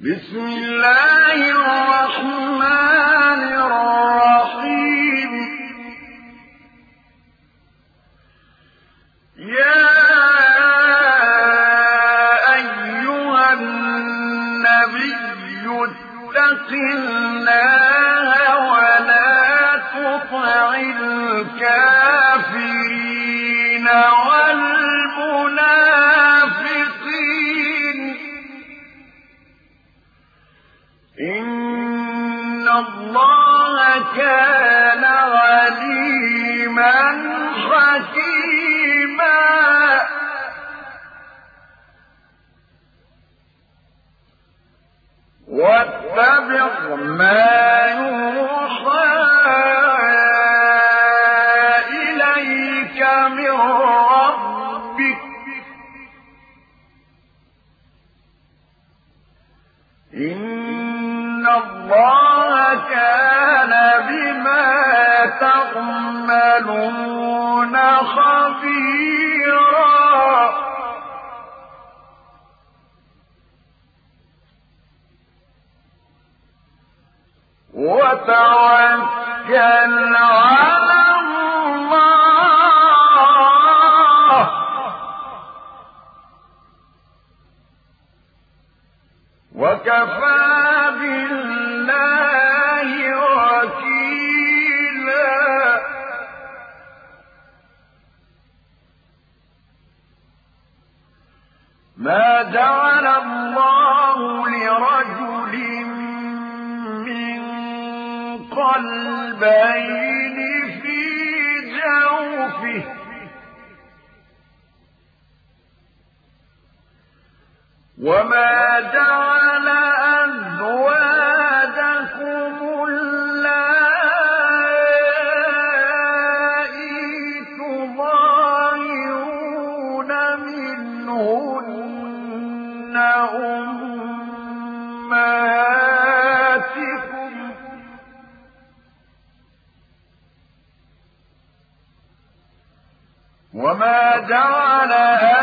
بسم الله الرحمن الرحيم. يا أيها النبي اتق الله ولا تطع الكافرين والمنافقين إن الله كان عليما حكيما. واتبع ما يوحى إليك من ربك إن الله كان بما تعملون خبيرا. وتوكل على الله وكفى بالله وكيلا. ما جعل الله لرجل من قلبين في جوفه وما جعل أزواجكم اللائي تظاهرون منهن أمهاتكم وما جعل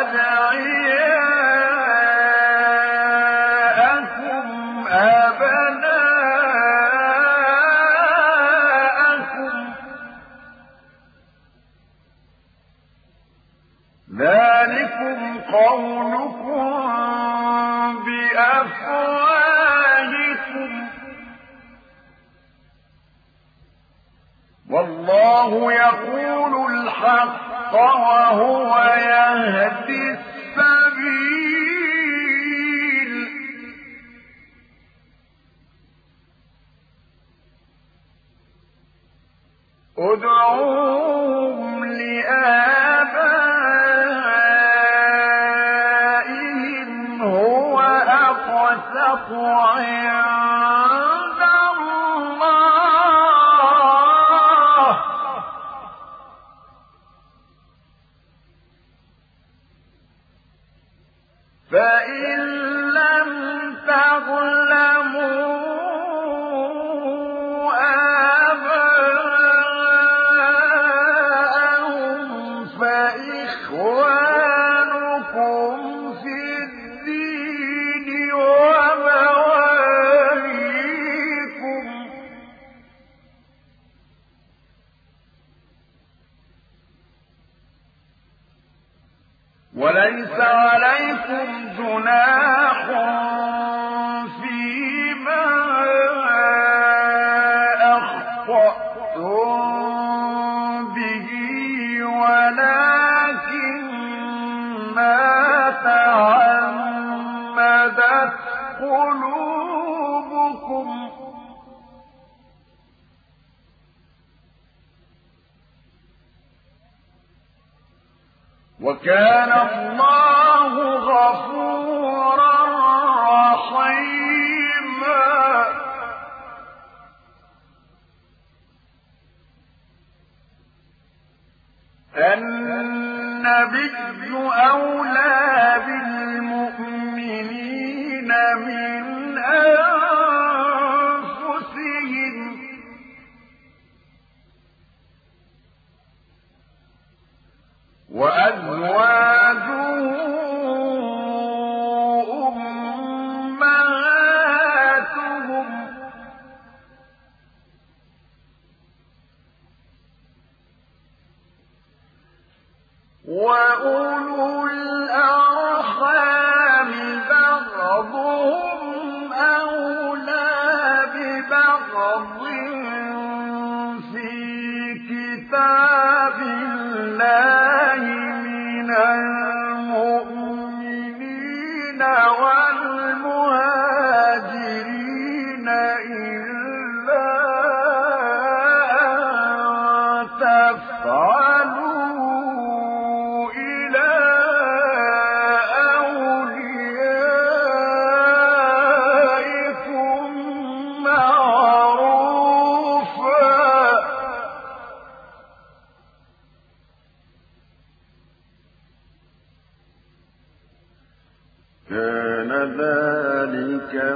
أدعياءكم أبناءكم ذلكم قولكم بأفواهكم والله يقول الحق وهو يهدي السبيل. ادعوهم لآبائهم هو أقسط عند الله فإن لم تعلموا آباءهم فإخوانكم في الدين ومواليكم وليس عليكم جناح فيما أخطأتم به ولكن ما تعمدت قلوبكم وكان الله غفورا رحيما. النبي أولى بالمؤمنين من أنفسهم وأزواجه أمهاتهم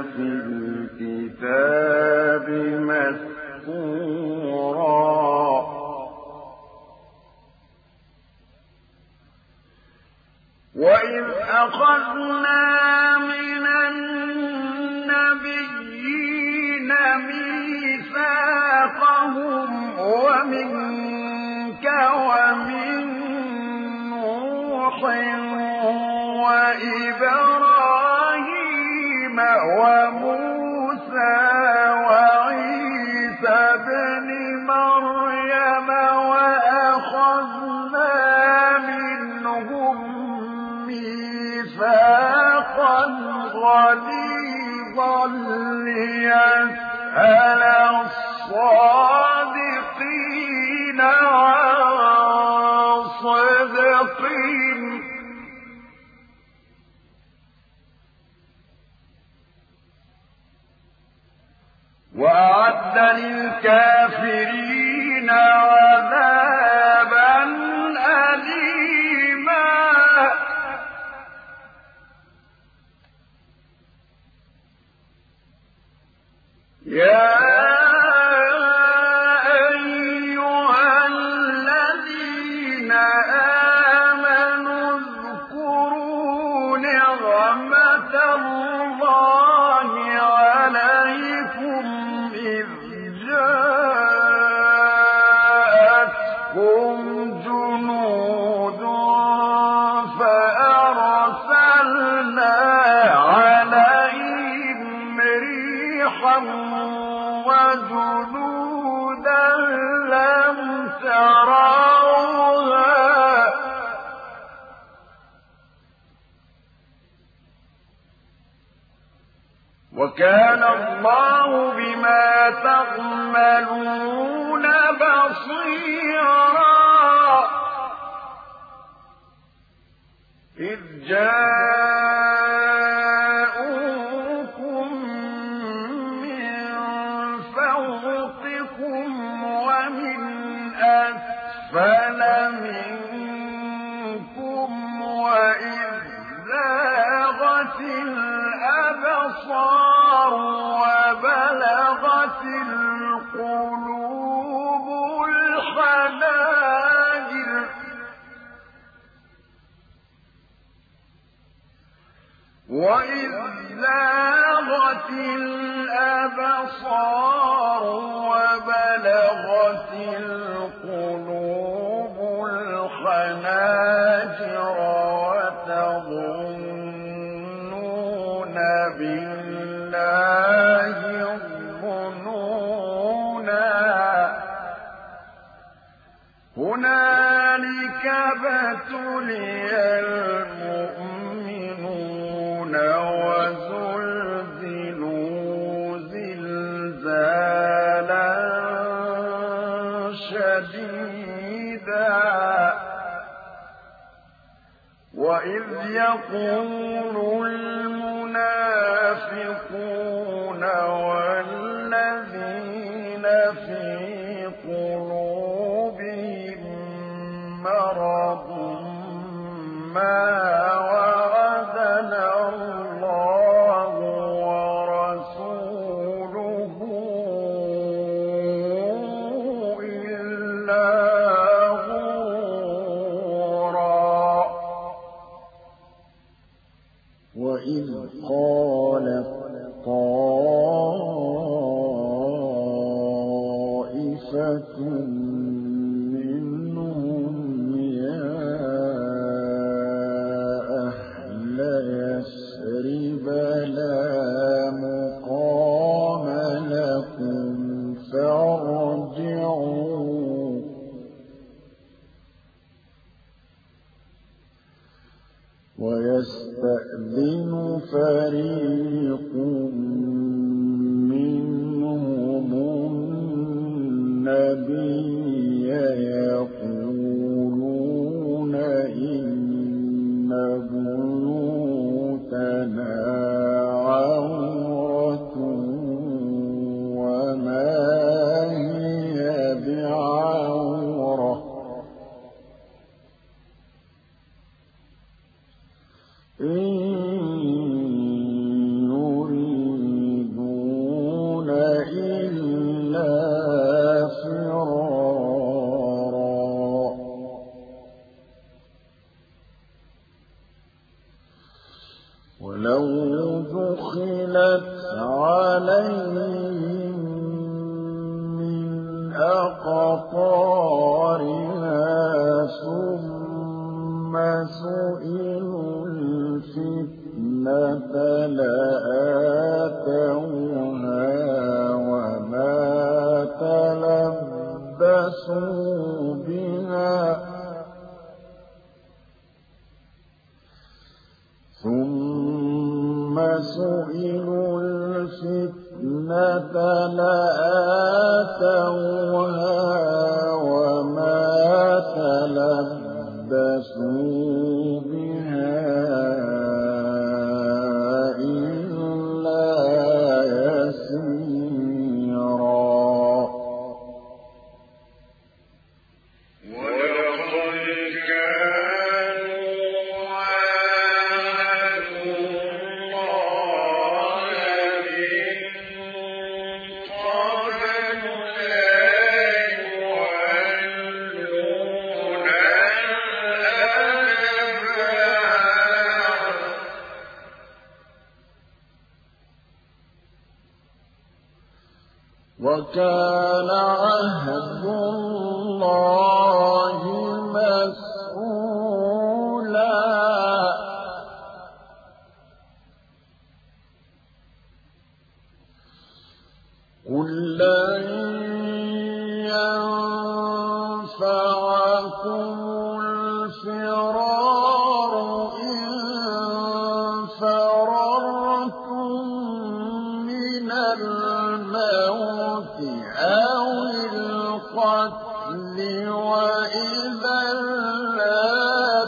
في الكتاب مسطورا. وإذ أخذنا من النبيين ميثاقهم ومنك ومن نوح وإبراهيم وموسى وعيسى ابن مريم وأخذنا منهم ميثاقا غليظا ليسأل الصادقين عن صدقهم وأعد للكافرين عذابا أليما. يا أيها الذين آمنوا اذكروا نعمة الله عليكم إذ جاءتكم جنود فأرسلنا عليهم ريحا وجنودا لم تروها وكان الله بما تعملون بصيرا. إذ جاءوكم من فوقكم ومن أسفل منكم وإذ زاغت الأبصار وبلغت القلوب الحناجر وإذ زاغت الأبصار وبلغت القلوب الحناجر وتظنون بالله الظنونا. هنالك ابتلي المؤمنون وزلزلوا زلزالا شديدا. وإذ يقول المنافقون والذين في قلوبهم مرض ما وعدنا الله ورسوله إلا غرورا. وإذ قالت طائفة منهم يا أهل يثرب لا مقام لكم فارجعوا. ويستأذن فريق منهم النبي يقولون إن بيوتنا عورة وما هي بعورة إن عليهم من أقطارها ثم سئلوا الفتنة لآتوها وما تلبسوا بها ثم سئلوا الفتنة لآتوها وما تلبسوا بها إلا يسيرا. وكان عهد الله مسؤولا. قل لن ينفعكم الفرار إن فررتم من الموت أو القتل وإذا لا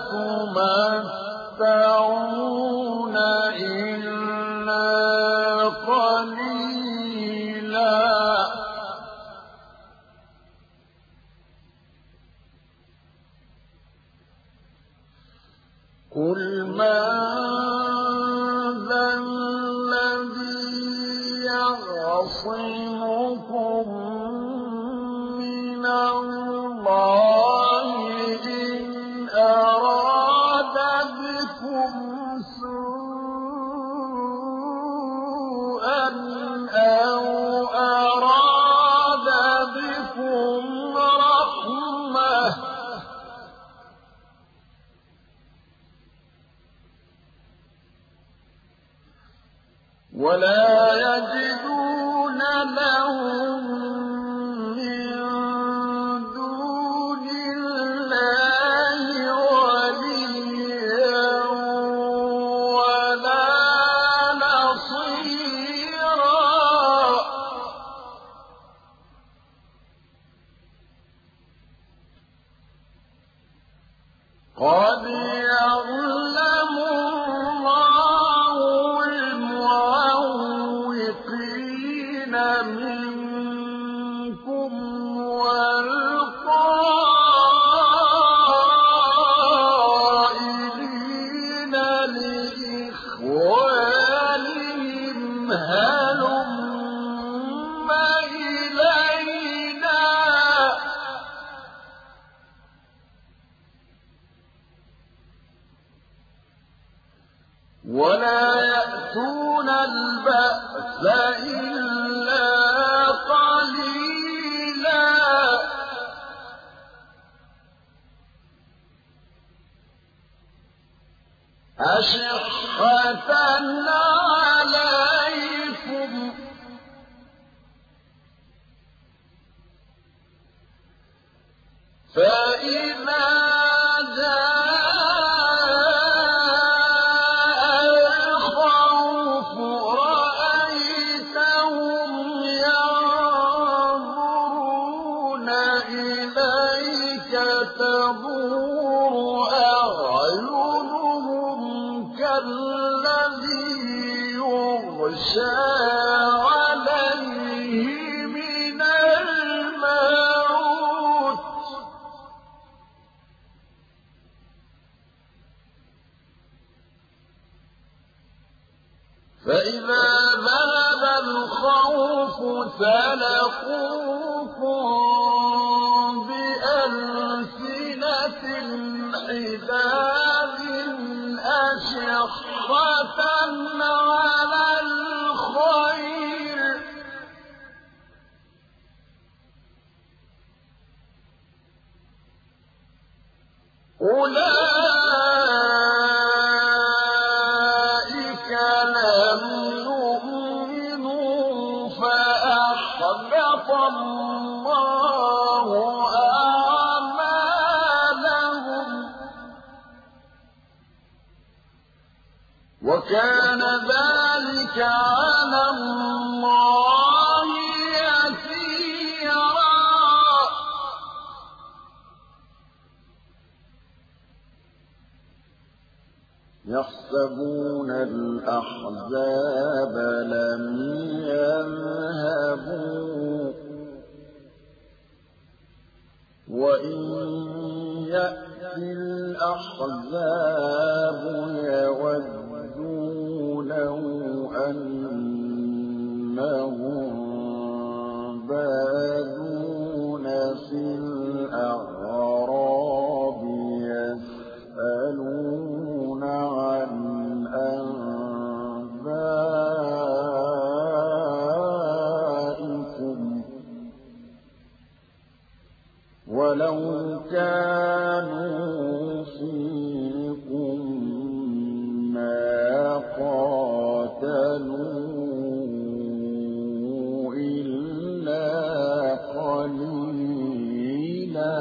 تمتعون إلا قليلا. قل من ذا الذي يعصمكم من الله إن أراد بكم سوءا أو أراد بكم رحمة ولا يجدون لهم من دون الله وليا ولا نصيرا. قد يعلم الله المعوقين منكم والقائلين لإخوانهم هلم إلينا ولا يأتون البأس إلا قليلا. أشحة عليكم فإذا جاء الخوف رأيتهم ينظرون إليك تدور أعينهم كالذي يغشى عليه من الموت فإذا ذهب الخوف سلقوكم بألسنة حداد أشحة على الخير أولئك لم يؤمنوا فأحبط الله أعمالهم وكان ذلك على الله يسيرا يحسبون الأحزاب لم يذهبوا وإن يأتي الأحزاب يودوا لو أنهم بادون في الأعراب يسألون عن أنبائكم ولو كانوا فيكم ما قاتلوا إلا قليلا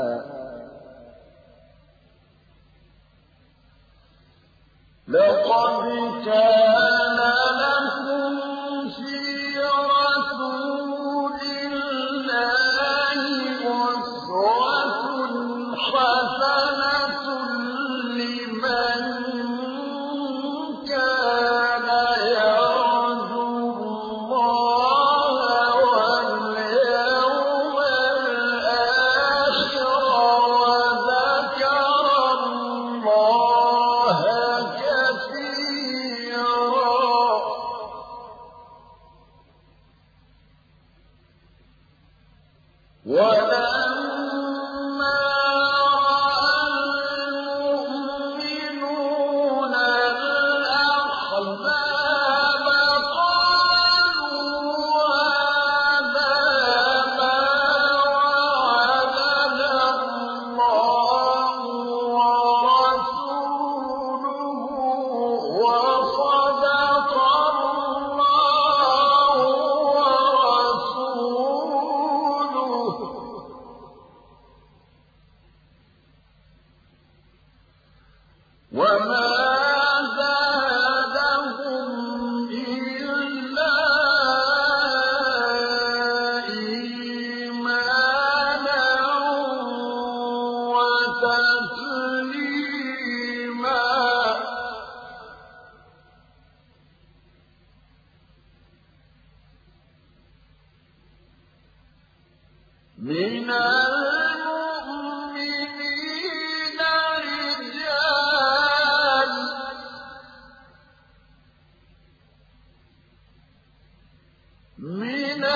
لقد كان لكم في رسول الله أسوة حسنة لمن كان يرجو الله واليوم الآخر وذكر الله كثيرا ولما رأى المؤمنون الأحزاب قالوا هذا ما وعدنا الله ورسوله وصدق الله ورسوله وما زادهم إلا إيمانا وتسليما من المؤمنين رجال من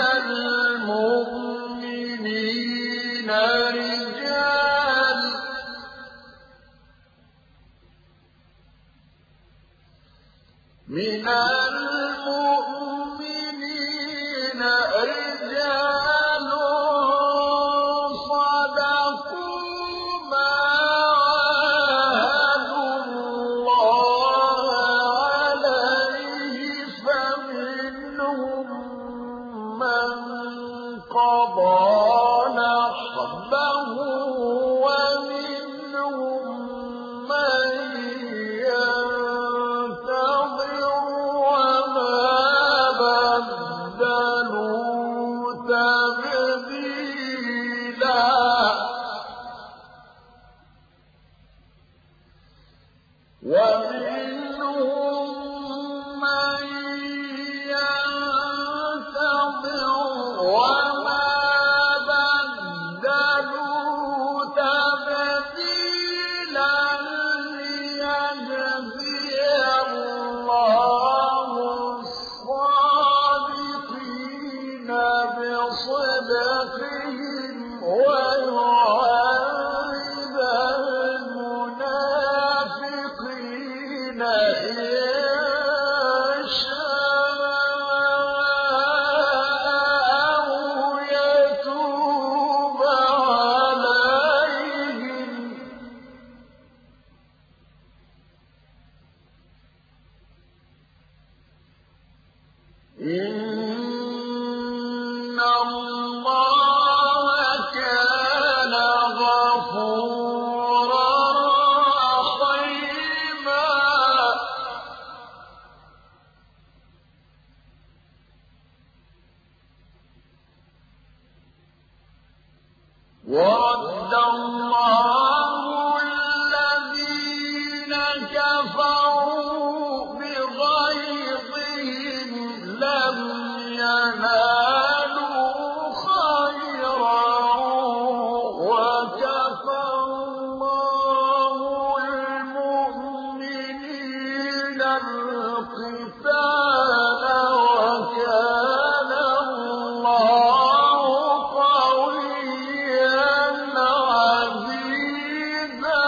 المؤمنين رجال من المؤمنين رجال صدقوا ما عاهدوا الله عليه فمنهم من قضى نحبه ومنهم من ينتظر وما بدلوا تبديلا ومنهم من ينتظر وما بدلوا تبديلا ليجزي الله الصادقين بصدقهم ويعذب المنافقين إن شاء أو يتوب عليهم إِنَّ اللَّهَ كَانَ غَفُورًا رَّحِيمًا. وَرَدَّ اللَّهُ الَّذِينَ كَفَرُوا بِغَيْظِهِمْ لَمْ يَنَالُوا خَيْرًا وَكَفَى اللَّهُ الْمُؤْمِنِينَ الْقِتَالَ وَكَانَ اللَّهُ قَوِيًّا عَزِيزًا.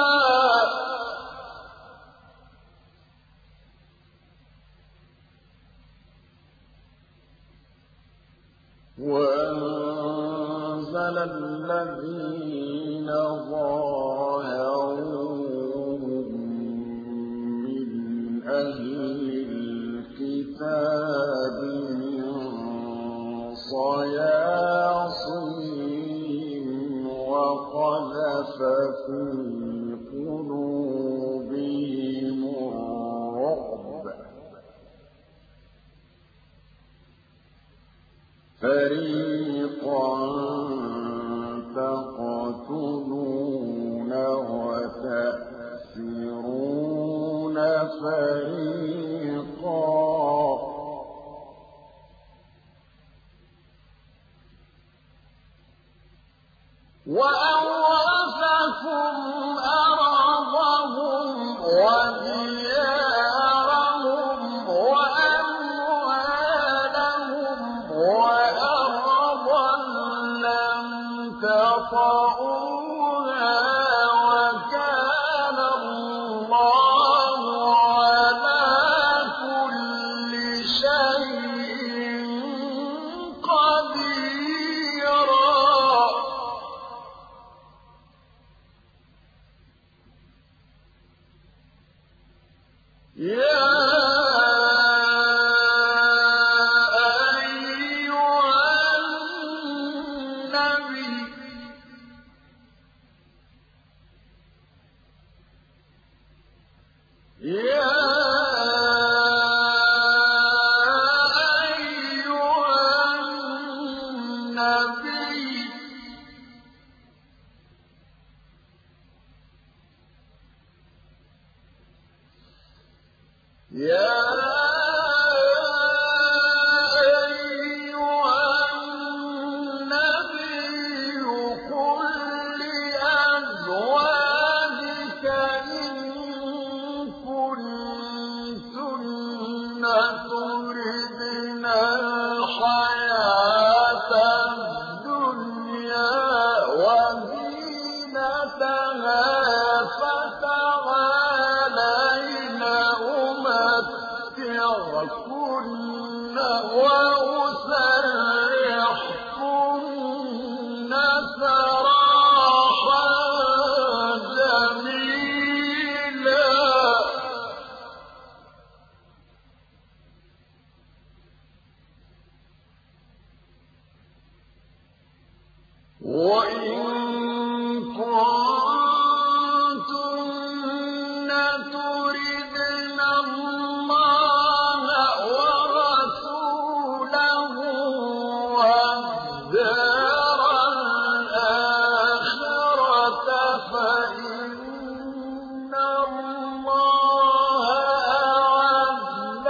وَأَنزَلَ الَّذِينَ ظَاهَرُوهُم مِّنْ أَهْلِ الْكِتَابِ مِن صَيَاصِيهِمْ وَقَذَفَ فِي قُلُوبِهِمُ الرُّعْبَ فَرِيقًا تَقْتُلُونَ وَتَأْسِرُونَ فَرِيقًا. وَأَوْرَثَكُمْ أَرْضَهُمْ وَدِيَارَهُمْ وَأَمْوَالَهُمْ وَأَرْضًا لَّمْ تَطَئُوهَا وَكَانَ اللَّهُ عَلَىٰ كُلِّ شَيْءٍ قَدِيرًا. يَا أَيُّهَا النَّبِيُّ قُل لِّأَزْوَاجِكَ إِن كُنتُنَّ تُرِدْنَ الْحَيَاةَ الدُّنْيَا وَزِينَتَهَا فَتَعَالَيْنَ أُمَتِّعْكُنَّ وَأُسَرِّحْكُنَّ سَرَاحًا جَمِيلًا. وَإِن كُنتُنَّ تُرِدْنَ اللَّهَ وَرَسُولَهُ وَالدَّارَ الْآخِرَةَ فَإِنَّ اللَّهَ أَعَدَّ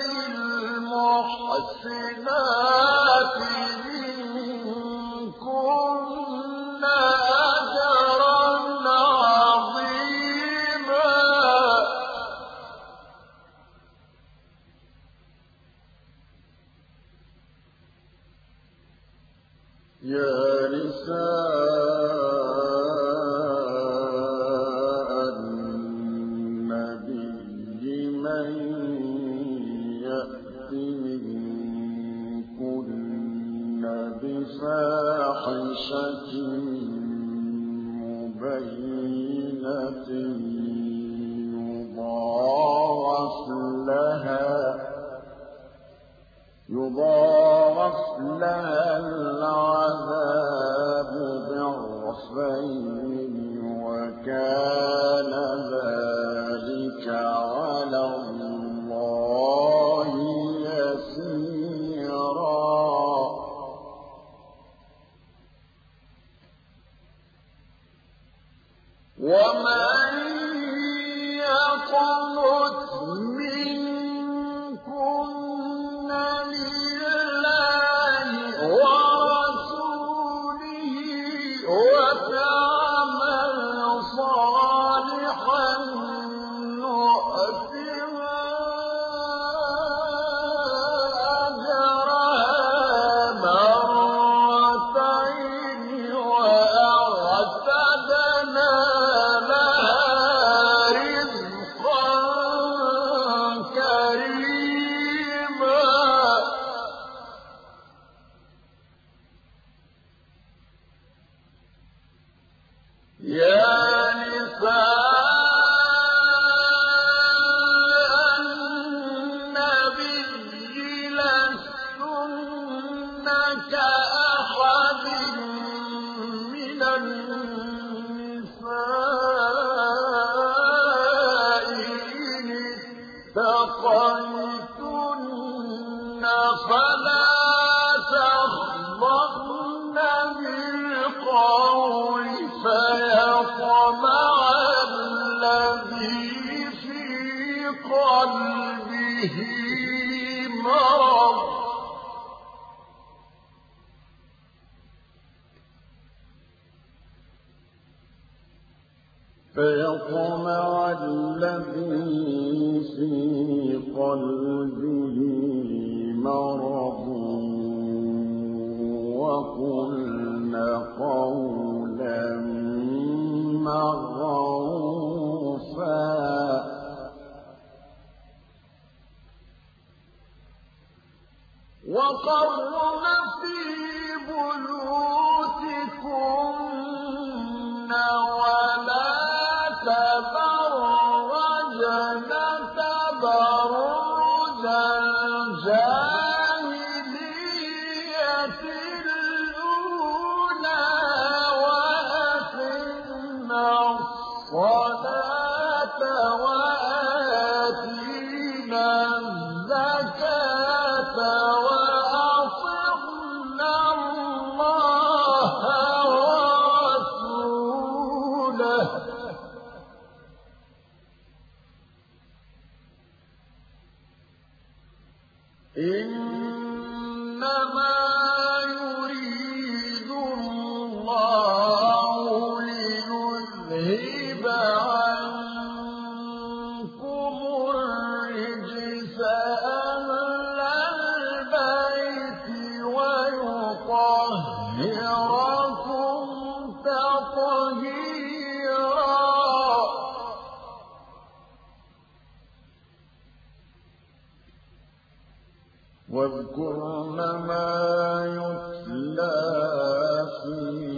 لِلْمُحْسِنَاتِ مِنكُنَّ أَجْرًا عَظِيمًا. يَا نِسَاءَ النَّبِيِّ مَن يَأْتِ مِنكُنَّ بِفَاحِشَةٍ مُّبَيِّنَةٍ يُضَاعَفْ لَهَا يضاعف لها العذاب ضعفين وكان ذلك على الله يسيرا ومن يقنت منكن لله ورسوله وتعمل صالحا نؤتها أجرها مرتين وأعتدنا لها رزقا كريما يا نساء النبي لستن كأحد من النساء إن اتقيتن فلا تخضعن بالقول فيطمع الذي في قلبه مرض وقلن قولا معروفا وقرن في بيوتكن ولا تبرجن تبرج الجاهلية الأولى وأقمنا الصلاة وآتينا الزكاة وأطعنا الله ورسوله إنما يريد الله ليذهب عنكم الرجس أهل البيت ويطهركم تطهيرا واذكرن ما يتلى في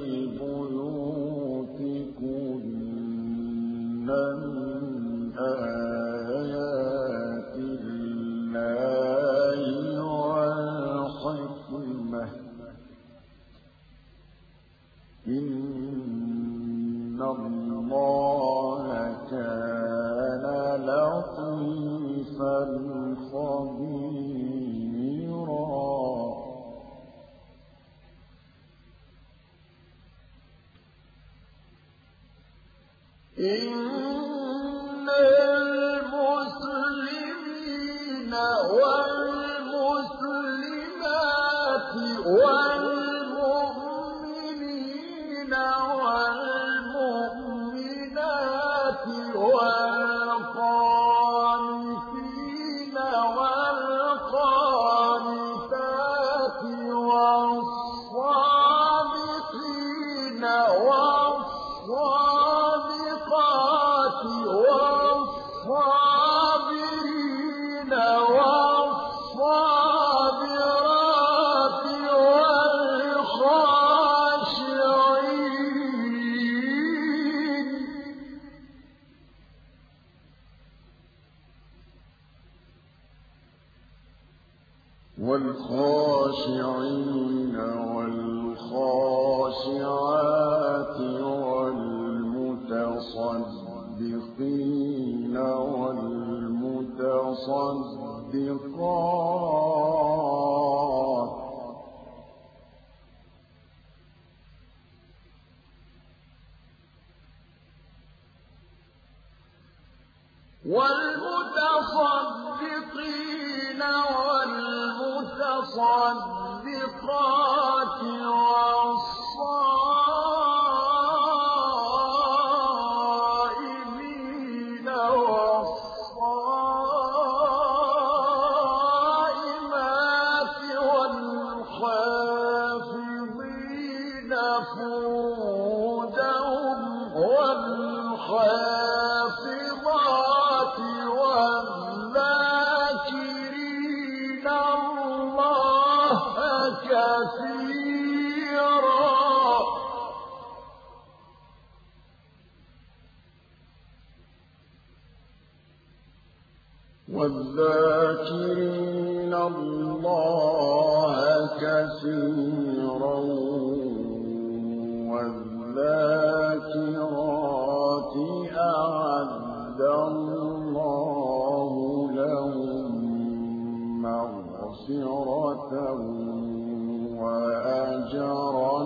بيوتكن من آيات الله والحكمة إن الله كان لطيفا خبيرا إن المسلمين والمسلمات والمؤمنين والمؤمنات والقانتين والقانتات والصادقين والصادقات والخاشعين والخاشعات والمتصدقين والمتصدقات والمتصدقين والمتصدقات والصائمين والصائمات والحافظين فروجهم والحافظات والذاكرين الله كثيرا والذاكرين الله كثيرا والذاكرات أعد الله لهم مغفرة وأجرا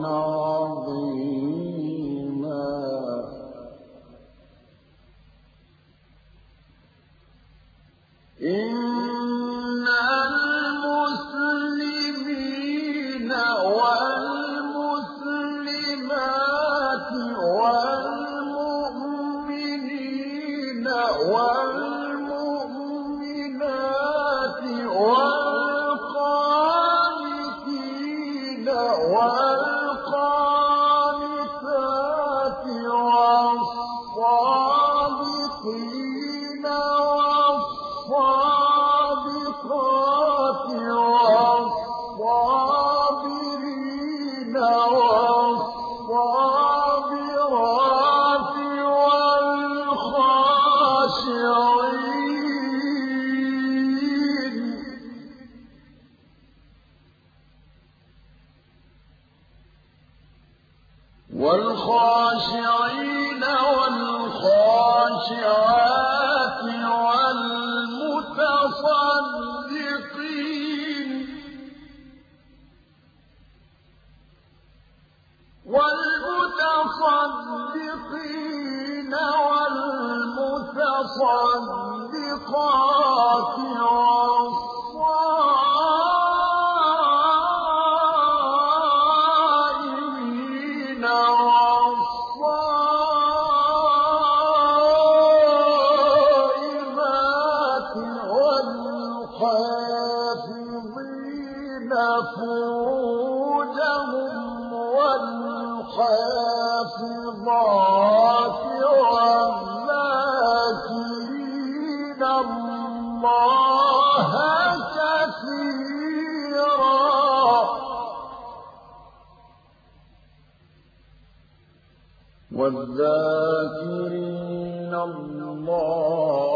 عظيما إن المسلمين والمسلمات والمؤمنين والمؤمنات والقانتين والقانتات والصادقين والصادقات والصابرين والصابرات والخاشعين والخاشعات والمتصدقين والمتصدقين والمتصدقات والصائمين والصائمات والحافظين فروجهم والحافظات والذاكرين الله كثيرا والذاكرين الله